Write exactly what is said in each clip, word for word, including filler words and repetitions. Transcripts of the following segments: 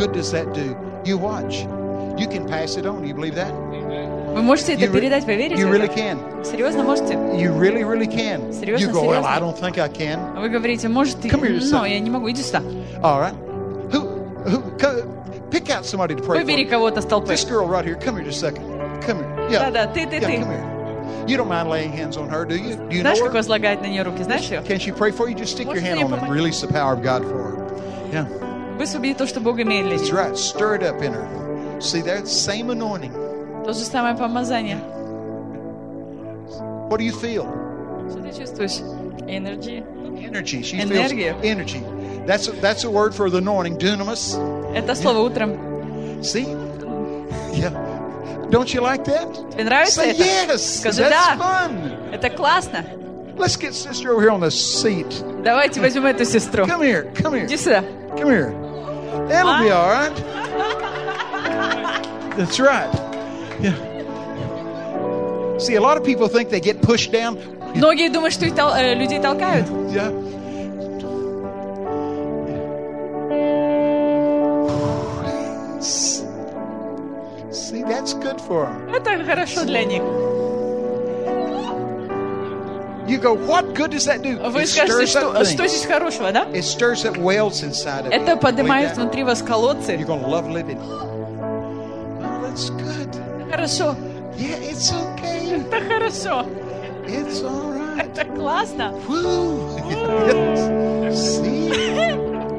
good does that do? You watch. You can pass it on. You believe that? Вы можете это You re- передать, вы верите You в really это? can. Серьезно можете? You really, really can. Серьезно, You go, well, серьезно? I don't think I can. А вы говорите, может, ты... Come here, Ну, son. я не могу, иди сюда. All right. Who, who, co- pick out somebody to pray for. Выбери кого-то с толпы. This girl right here. Come here just a second. Come here. Yeah. Да-да, ты, ты, Yeah, ты. come here. You don't mind laying hands on her, do you? Do you know Знаешь, как her? возлагать на нее руки? Знаешь ее? Can she pray for you? Just stick your Может, hand ей on her and помочь? release the power of God for her. Yeah. Высвободи то, что Бог имеет для That's нее. right. Stir it up in her. See, that's the same anointing. То же самое помазание. What do you feel? Что ты чувствуешь? Energy. Energy. She Энергию. feels energy. That's a, that's a word for the anointing. Dunamis. Это слово утром. See? Yeah. Don't you like that? Тебе нравится Say это? yes. Скажи That's да. fun. Это классно. Let's get sister over here on the seat. Давайте возьмем эту сестру. Come here. Come here. Иди сюда. Come here. That'll be all right. That's right. Yeah. See, a lot of people think they get pushed down. Многие думают, что их тол- э, людей толкают. Yeah. See, that's good for them. Это хорошо для них. You go, what good does that do? Вы It скажете, stirs up что, что things. здесь хорошего, да? It stirs up wells inside of Это you. поднимает Believe that? внутри вас колодцы. You're going to love living. Oh, that's good. Хорошо. Yeah, it's okay. Это хорошо. It's all right. Это классно. Woo! Yes. See? Yeah.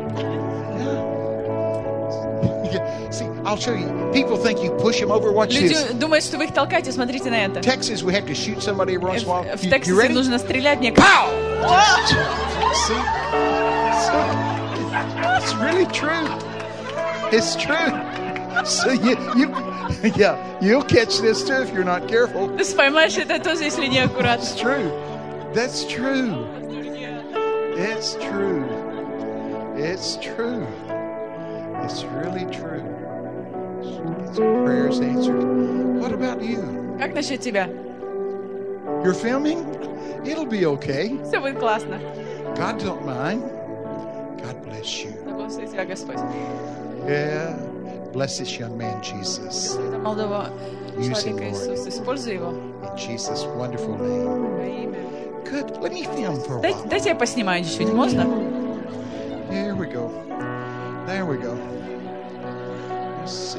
Yeah. See, I'll show you. People think you push them over. Watch Люди this. думают, что вы их толкаете. Смотрите на это. Texas, we have to shoot somebody every once in a while. В в You, you Texасе ready? нужно стрелять некоторые. Pow! See? So, it's really true. It's true. So you, you, yeah, you'll catch this too if you're not careful. Ты поймаешь это тоже, если не аккуратно. It's true. That's true. It's true. It's true. It's really true. It's prayers answered. What about you? Как насчет тебя? You're filming? It'll be okay. Все будет классно. God don't mind. God bless you. Да благословит тебя Господь. Yeah. Bless this young man, Jesus. Этого молодого Use him, человека Lord. Иисус, используй его. In Jesus' wonderful name. Во имя. Good. Let me film for a Дай- while. Дайте я поснимаю чуть-чуть, можно? Here we go. There we go. Let's see.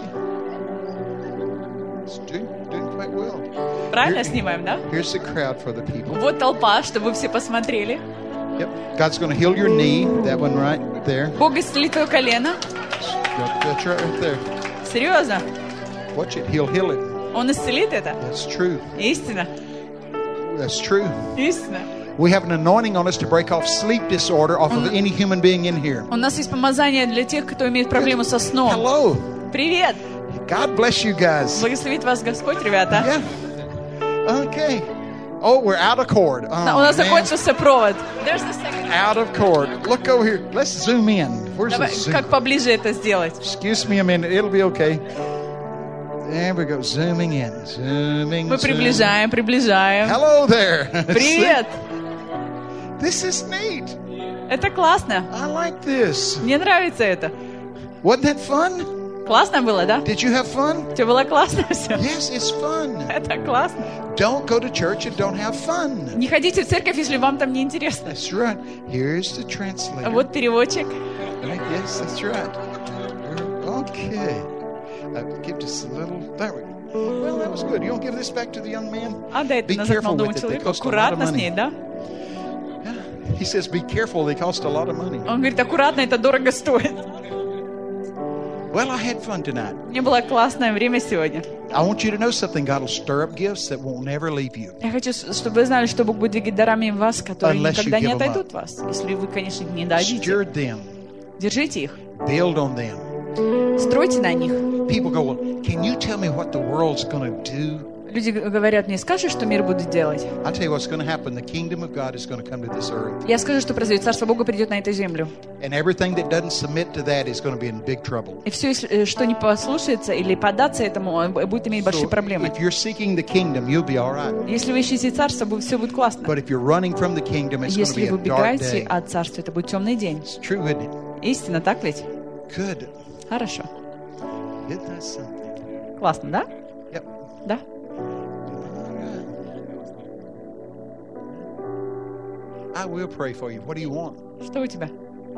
It's doing, doing quite well. Правильно Here- снимаем, да? Here's the crowd for the people. Вот толпа, чтобы вы все посмотрели. Yep. God's going to heal your knee. That one right there. Бог исцелит твое колено. That's right, right there. Серьезно. Watch it. He'll heal it. Он исцелит это. That's true. Истина. That's true. Истина. We have an anointing on us to break off sleep disorder off of any human being in here. У нас есть помазание для тех, кто имеет проблему со сном. Hello. Привет. God bless you guys. Благословит вас Господь, ребята. Yeah. Okay. Oh, we're out of cord. Oh, У нас man. закончился провод. There's the second. Out of cord. Look over here. Let's zoom in. Where's Давай, the zoom? как поближе это сделать? Excuse me a minute. It'll be okay. There we go. Zooming in. Zooming. Мы zooming. приближаем, приближаем. Hello there. Привет. This is neat. Это классно. I like this. Мне нравится это. Wasn't that fun? Классно было, да? Did you have fun? Тебе было классно все? Yes, it's fun. Это классно. Don't go to church and don't have fun. Не ходите в церковь, если вам там не интересно. That's right. Here's the translator. Вот переводчик. Right, yes, that's right. Okay. Uh, give just a little. There we go. Well, that was good. You don't give this back to the young man? Отдай это Be назад careful молодому with it. They человеку. cost a lot of Аккуратно с money. ней, да? Yeah. He says, be careful. They cost a lot of money. Он говорит, аккуратно, это дорого стоит. Well, I had fun tonight. Мне было классное время сегодня. I want you to know something. God will stir up gifts that won't never leave you. Я хочу, чтобы вы знали, что Бог будет двигать дарами в вас, которые Unless никогда you не give them отойдут вас. Если вы, конечно, их не дадите. Stir them. Держите их. Build on them. Стройте на них. People go, well, can you tell me what the world's going to do? Люди говорят мне, скажи, что мир будет делать. I'll tell you what's going to happen. The kingdom of God is going to come to this earth. Я скажу, что произойдет. Царство Бога придет на эту землю. And everything that doesn't submit to that is going to be in big trouble. И все, что не послушается или поддаться этому, будет иметь большие So проблемы. if you're seeking the kingdom, you'll be all right. Если вы ищете царство, все будет классно. But if you're running from the kingdom, it's going to Если be вы a dark убегаете day. от царства, это будет темный день. It's true, isn't it? Истина, так ведь? Good. Хорошо. Isn't that something? Классно, да? Yep. Да. I will pray for you. What do you want? Что у тебя?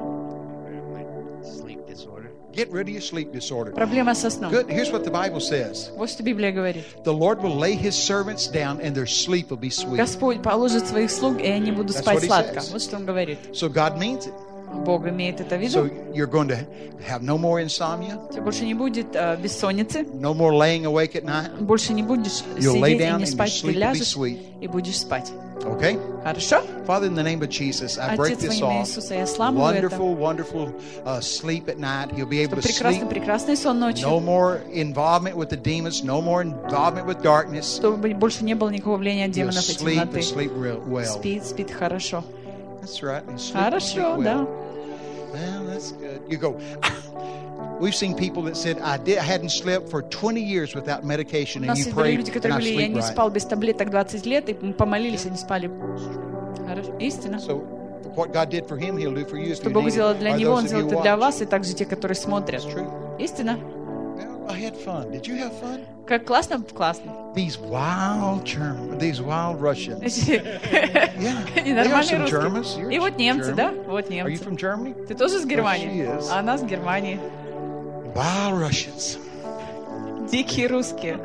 Sleep disorder. Get rid of your sleep disorder. Проблема со сном. Good. Here's what the Bible says. Вот что Библия говорит. The Lord will lay his servants down and their sleep will be sweet. Господь положит своих слуг, и они будут That's спать what he сладко. says. Вот что он говорит. So God means it. Бог имеет это в So виду. you're going to have no more insomnia, У тебя больше не будет э, бессонницы, no more laying awake at night. больше не будешь You'll lay сидеть и down не and your спать, ты sleep will be ляжешь sweet. и будешь спать. Okay? Хорошо? Father, in the name of Jesus, I break Отец, во this имя off. Иисуса, я сламываю это. Wonderful, wonderful uh, sleep at night. You'll be able to Прекрасный, sleep. прекрасный сон ночью. No more involvement with the demons. No more involvement with darkness. Чтобы больше не было никакого влияния You'll демонов и sleep and темноты. sleep real well. Спит, спит хорошо. That's right. And sleep and sleep Хорошо, well. да. Well, that's good. You go. We've seen people that said, I did, I hadn't slept for twenty years without medication, У and нас you есть были prayed, люди, and которые I говорили, я sleep не right. спал без таблеток двадцать лет, и помолились, они спали. Хорошо. Истина. So, what God did for him, He'll do for you if Что you Бог need сделал it. для Or него, those Он of сделает you это для watch. вас, и также те, которые смотрят. It's true. Истина. Well, I had fun. Did you have fun? Как классно? Классно. These wild Germans, these wild Russians. Yeah, И they are нормальные some Germans. русские. You're И вот немцы, German. да? Вот Are you немцы. from Germany? Ты тоже с Германии? she is. А она с Германии. Wild Russians. Дикие русские.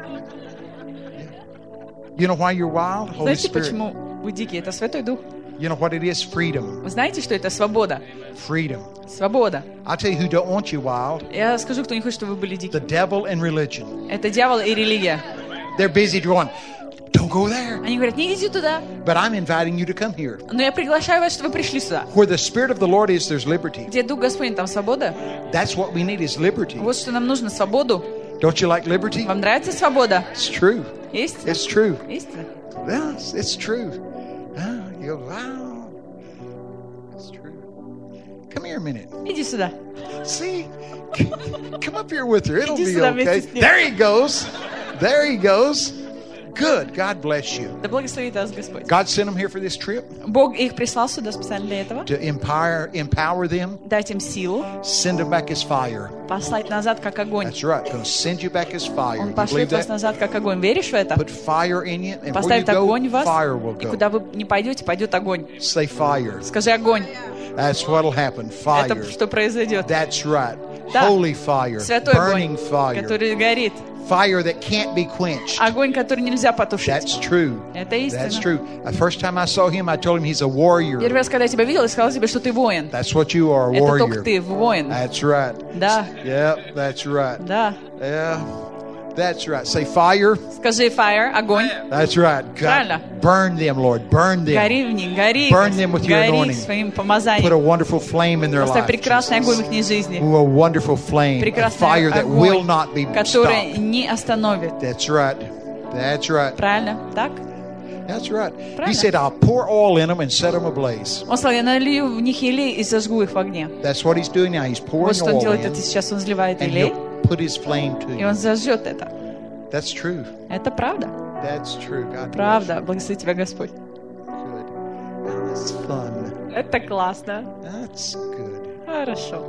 You know why you're wild? Holy Знаете, Spirit. почему вы дикие? Это Святой Дух. You know what it is? Freedom. Вы знаете, что это свобода? Freedom. Свобода. I'll tell you who don't want you wild. Я скажу, кто не хочет, чтобы вы были The дикие. devil and religion. Это дьявол и религия. They're busy going, don't go there. Они говорят, не иди туда. But I'm inviting you to come here. Но я приглашаю вас, чтобы вы пришли сюда. Where the Spirit of the Lord is, there's liberty. Где Дух Господень, там свобода. That's what we need is liberty. Вот что нам нужно, свободу. Don't you like liberty? Вам нравится свобода? It's true. Истина? It's true. Истина. Yes, it's true. Ah, you go, wow. It's true. Come here a minute. Иди сюда. See? Come up here with her. It'll Иди be сюда okay. вместе с ним. There he goes. There he goes. Good. God bless you. Да благословит вас Господь. God sent him here for this trip Бог их прислал сюда специально для этого. to empower, empower them, Дать им силу, send them back as fire. послать назад, как огонь. That's right. Going to send you back as fire. Он You believe пошлет вас that? назад, как огонь. Веришь в это? Put fire in you, and where you Поставит go, огонь в вас, fire will и go. куда вы не пойдете, пойдет огонь. Say fire. Скажи огонь. That's what'll happen. Это Fire. что произойдет. That's right. Да. Holy fire. Святой Burning огонь, fire. который горит. Fire that can't be quenched. Огонь, который нельзя потушить. That's true. Это That's истина. true. The first time I saw him, I told him he's a warrior. Первый раз, когда я тебя видел, я сказал тебе, что ты воин. That's what you are, a Это только warrior. ты, воин. That's right. Да, Yep, that's right. да. Yeah, that's right. Say fire. Скажи fire, огонь. That's right. Правильно. God, burn them, Lord. Burn them. Гори в них, гори. Burn them with your Гори anointing. своим Put a помазанием. wonderful flame in their Поставь life. прекрасный огонь в Jesus. их не жизни. Ooh, a wonderful flame. A Прекрасный fire that will огонь, not be который stopped. не остановит. That's right. That's right. Правильно? Так? That's right. He Правильно. said, I'll pour oil in them and set them ablaze. Он сказал, я налью в них елей и зажгу их в огне. That's what he's doing now. He's pouring Вот что он oil делает in, это сейчас. Он заливает and елей, he'll put his flame to и you. он зажжет это. That's true. Это правда. That's true. God bless Правда. Благослови тебя Господь. you. Good. Oh, that's fun. Это классно. That's good. Хорошо.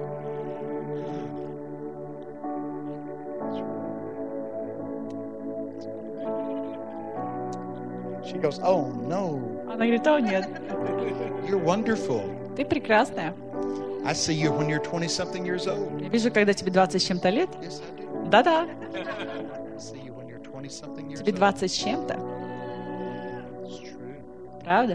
She goes, oh no, Она говорит, о нет, you're wonderful. ты прекрасная. I see you when you're twenty-something years old. Я вижу, когда тебе двадцать с чем-то лет. Yes, I do. Да-да, I see you when you're twenty-something years тебе old. двадцать с чем-то. It's true. Правда?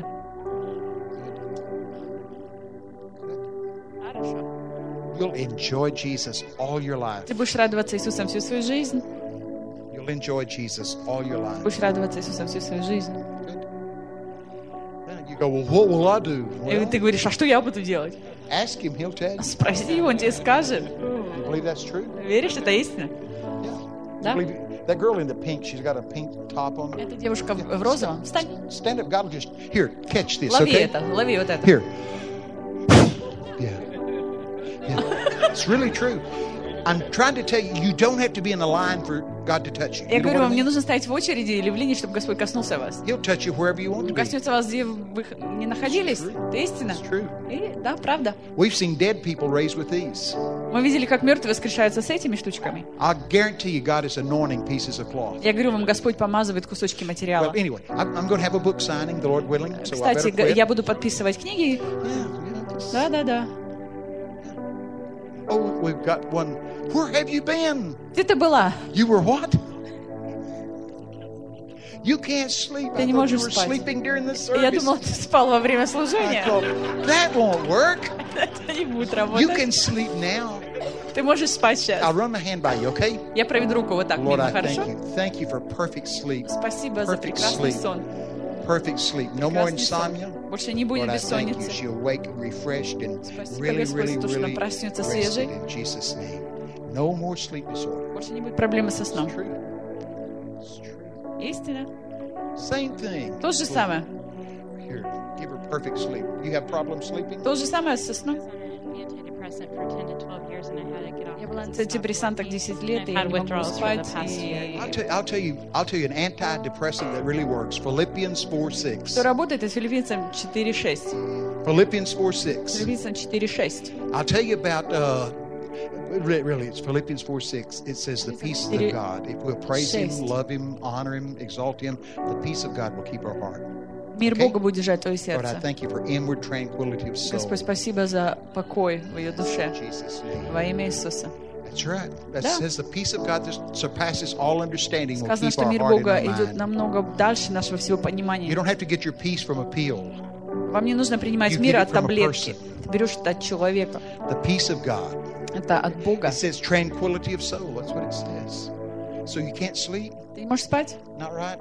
Good. Хорошо. You'll enjoy Jesus all your life. Ты будешь радоваться Иисусом всю свою жизнь. You'll enjoy Jesus all your life. Будешь радоваться Иисусом всю свою жизнь. Good. Now you go, well, what will I do? И Well, ты говоришь, а что я буду делать? ask him, he'll tell you. Спроси его, он тебе скажет. You believe that's true? Веришь, это истина? Yeah. Да? You believe that girl in the pink, she's got a pink top on. Эта девушка в в розовом. Встань, Stand up. God will just, here, catch this, лови okay? это, лови вот это. Here. Yeah. Yeah. It's really true. I'm trying to tell you, you don't have to be in the line for God to touch you. Я You know говорю, what I вам не mean? нужно стоять в очереди или в линии, чтобы Господь коснулся вас. He'll touch you wherever you want Он to be. коснется вас, где вы не находились. Это истина. It's true. И да, правда. We've seen dead people raised with these. Мы видели, как мертвые воскрешаются с этими штучками. I guarantee you God is anointing pieces of cloth. Я говорю вам, Господь помазывает кусочки Well, материала. anyway, I'm, I'm going to have a book signing, the Lord willing, so I Кстати, better quit. я буду подписывать книги. Yeah, yeah, just- Да-да-да. Oh, we've got one. Where have you been? Где ты была? You were what? You can't sleep. Ты I не thought you можешь were спать. sleeping during the Я service. думала, ты спал во время I служения. thought, that won't work. Это не будет You работать. can sleep now. Ты можешь спать I'll сейчас. run my hand by you, okay? Я проведу руку вот так Lord, мимо, I thank хорошо? you. Thank you for perfect sleep. Спасибо за Perfect прекрасный sleep. сон. Perfect sleep. No more Прекрасный сон. insomnia. Больше не будет Lord, I thank you. бессонницы. She'll wake refreshed and Спасибо, really, Господь, really, за то, что она really проснется rested свежей. in Jesus' name. No more sleep disorder. Больше не будет проблемы со It's сном. true. It's true. Истина. Same thing. То же самое. Here, give her perfect sleep. You have problems sleeping? То же самое со сном. Antidepressant for ten to twelve years, and I had to get off. Я была it. антидепрессантах десять лет, и я I've не had могу withdrawals for спать. the past И I'll tell, I'll tell you. I'll tell you an antidepressant that really works. Philippians four six. что работает, это Филиппийцам четыре шесть. Philippians four six. Филиппийцам четыре шесть. I'll tell you about. Uh, re- really, it's Philippians four six. It says the peace of Четыре- God. If we'll praise Him, шесть. love Him, honor Him, exalt Him, the peace of God will keep our heart. Мир Okay. Бога будет держать твое Lord, I сердце. thank you for inward tranquility of soul. Господь, спасибо за покой в ее In душе. Jesus' name. Во имя Иисуса. That's right. That Да. says the peace of God that surpasses all understanding will Сказано, keep что our мир heart and Бога our идет mind. намного дальше нашего всего You понимания. don't have to get your peace from a pill. Вам не нужно принимать You мир get it от from a таблетки. Ты берешь это от человека. The peace of God. Это от Бога. It says tranquility of soul. That's what it says. So you can't sleep? Ты не можешь спать? Not right?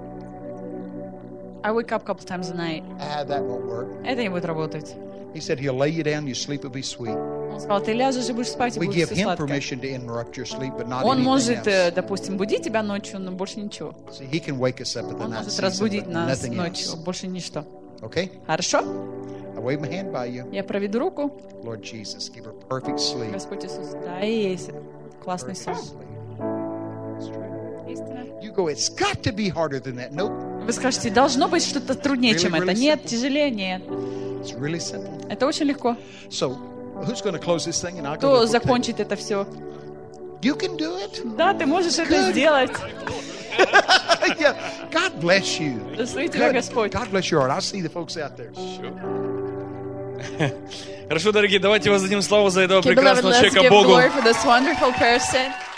I wake up a couple times a night. Ah, that won't work. Это не будет работать. He said he'll lay you down, your sleep will be sweet. Он сказал, ты ляжешь и будешь спать, и We будет give все him сладко. permission to interrupt your sleep, but not Он anything может, э, else. допустим, будить тебя ночью, но больше ничего. See, he can wake us up in the Он night может season, разбудить but нас nothing ночью, else. больше ничто. Okay? Хорошо? I wave my hand by you. Я проведу руку. Lord Jesus, give her perfect sleep. Господь Иисус, дай ей классный сон. Perfect sleep. It's true. Истина. You go, it's got to be harder than that. Nope. Вы скажете, должно быть что-то труднее, Really, чем это. really Нет, simple. тяжелее, нет. It's really simple. Это очень легко. So, who's going to close this thing and I'll go to Кто the book закончит это все? table? You can do it. Да, ты можешь это Good. сделать. Yeah. God bless you. Благослови тебя Good. Господь. God bless your heart. I'll see the folks out there. Хорошо, дорогие, давайте воздадим славу за этого Okay, beloved, прекрасного let's человека give Богу. glory for this wonderful person.